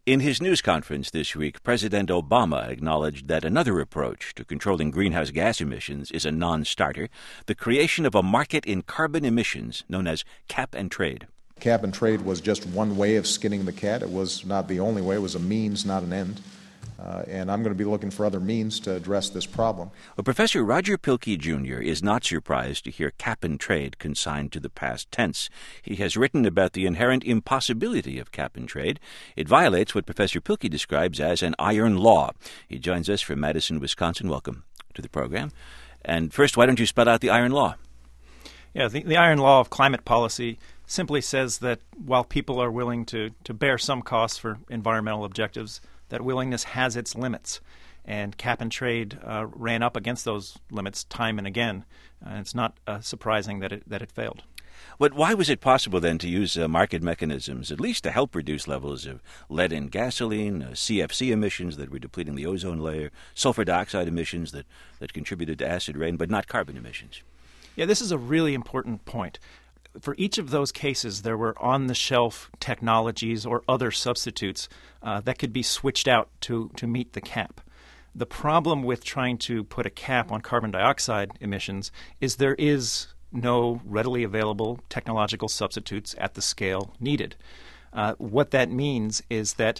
In his news conference this week, President Obama acknowledged that another approach to controlling greenhouse gas emissions is a non-starter, the creation of a market in carbon emissions known as cap and trade. Cap and trade was just one way of skinning the cat. It was not the only way. It was a means, not an end. And I'm going to be looking for other means to address this problem. Well, Professor Roger Pielke, Jr. is not surprised to hear cap and trade consigned to the past tense. He has written about the inherent impossibility of cap and trade. It violates what Professor Pielke describes as an iron law. He joins us from Madison, Wisconsin. Welcome to the program. And first, why don't you spell out the iron law? Yeah, the iron law of climate policy simply says that while people are willing to bear some costs for environmental objectives, that willingness has its limits, and cap and trade ran up against those limits time and again. And it's not surprising that it failed. But why was it possible then to use market mechanisms, at least to help reduce levels of lead in gasoline, CFC emissions that were depleting the ozone layer, sulfur dioxide emissions that contributed to acid rain, but not carbon emissions? Yeah, this is a really important point. For each of those cases, there were on-the-shelf technologies or other substitutes that could be switched out to meet the cap. The problem with trying to put a cap on carbon dioxide emissions is there is no readily available technological substitutes at the scale needed. What that means is that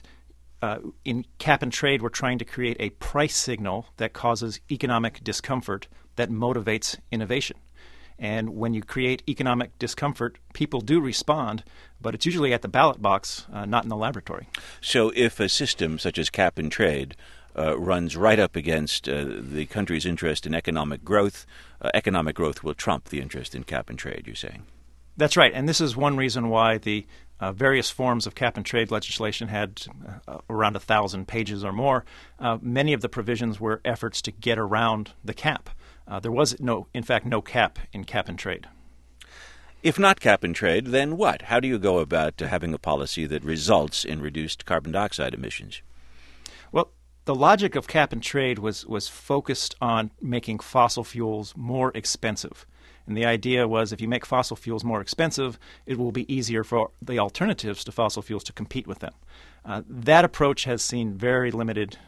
in cap and trade, we're trying to create a price signal that causes economic discomfort that motivates innovation. And when you create economic discomfort, people do respond, but it's usually at the ballot box, not in the laboratory. So if a system such as cap and trade runs right up against the country's interest in economic growth will trump the interest in cap and trade, you're saying? That's right. And this is one reason why the various forms of cap and trade legislation had around 1,000 pages or more. Many of the provisions were efforts to get around the cap. There was, in fact, no cap in cap and trade. If not cap and trade, then what? How do you go about having a policy that results in reduced carbon dioxide emissions? Well, the logic of cap and trade was focused on making fossil fuels more expensive. And the idea was if you make fossil fuels more expensive, it will be easier for the alternatives to fossil fuels to compete with them. That approach has seen very limited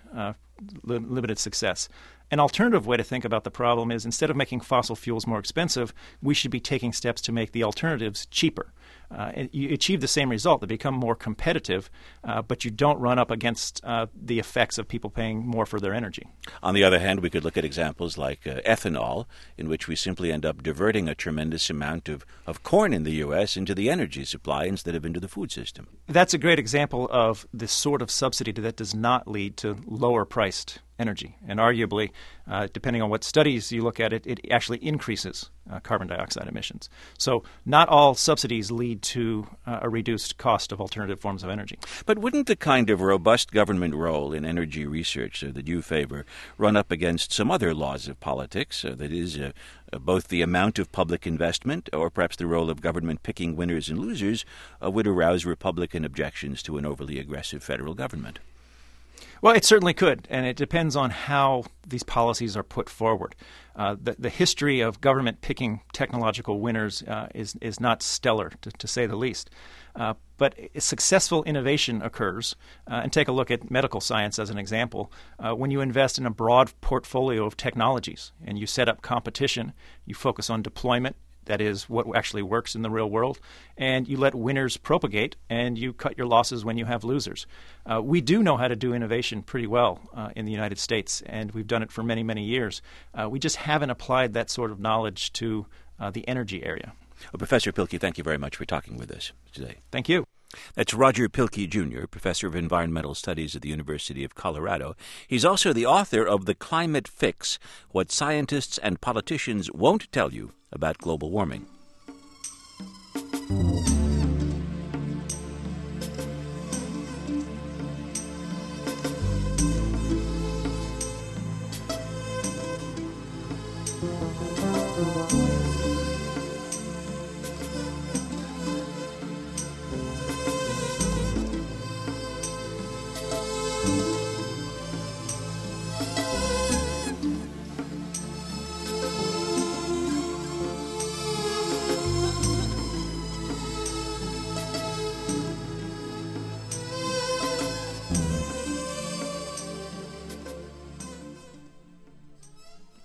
success. An alternative way to think about the problem is instead of making fossil fuels more expensive, we should be taking steps to make the alternatives cheaper. And you achieve the same result. They become more competitive, but you don't run up against the effects of people paying more for their energy. On the other hand, we could look at examples like ethanol, in which we simply end up diverting a tremendous amount of corn in the U.S. into the energy supply instead of into the food system. That's a great example of the sort of subsidy that does not lead to lower-priced energy. And arguably, depending on what studies you look at, it actually increases carbon dioxide emissions. So not all subsidies lead to a reduced cost of alternative forms of energy. But wouldn't the kind of robust government role in energy research that you favor run up against some other laws of politics, that is, both the amount of public investment or perhaps the role of government picking winners and losers would arouse Republican objections to an overly aggressive federal government? Well, it certainly could, and it depends on how these policies are put forward. The history of government picking technological winners is not stellar, to say the least. But successful innovation occurs, and take a look at medical science as an example. When you invest in a broad portfolio of technologies and you set up competition, you focus on deployment. That is what actually works in the real world. And you let winners propagate, and you cut your losses when you have losers. We do know how to do innovation pretty well in the United States, and we've done it for many, many years. We just haven't applied that sort of knowledge to the energy area. Well, Professor Pielke, thank you very much for talking with us today. Thank you. That's Roger Pielke, Jr., Professor of Environmental Studies at the University of Colorado. He's also the author of The Climate Fix, What Scientists and Politicians Won't Tell You About Global Warming.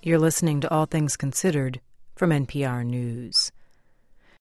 You're listening to All Things Considered from NPR News.